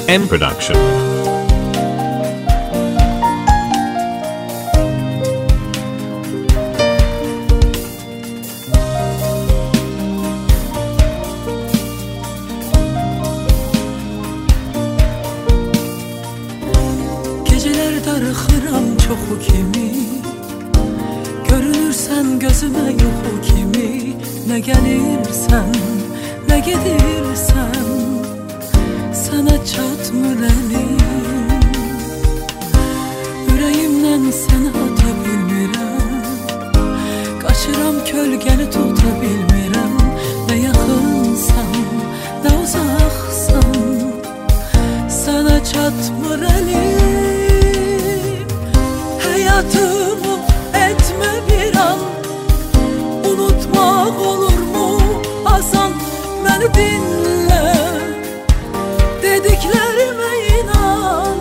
M Production. Geceler darıxıram çoxu kimi, görünürsən gözümə yoxu kimi. Nə gəlirsən, nə gedirsən, sənə çatmır əlim. Ürəyimdən səni ata bilmirəm, qaçıram kölgəni tuta bilmirəm. Nə yaxınsan, nə uzaqsan, sənə çatmır əlim. Həyatımı etmə bir an, unutmaq olurmu asan? Məni dinlə, dediklərimə inan.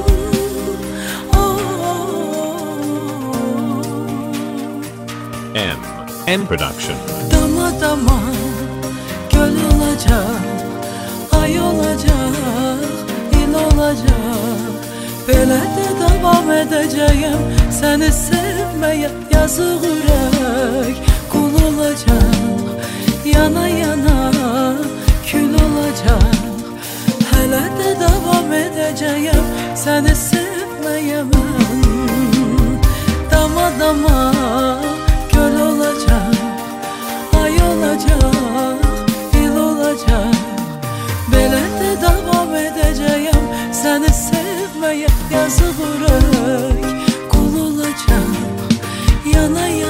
M Production. Dama dama göl olacaq, ay olacaq, il olacaq. Belə də davam edəcəyəm səni sevməyə. Yazıq ürək qul olacaq, yana yana kül olacaq. Hələ də davam edəcəyəm səni sevməyə mən. Dama dama göl olacaq, ay olacaq, il olacaq. Belə də davam edəcəyəm səni sevməyə. Yazıq ürək qul olacaq, yana yana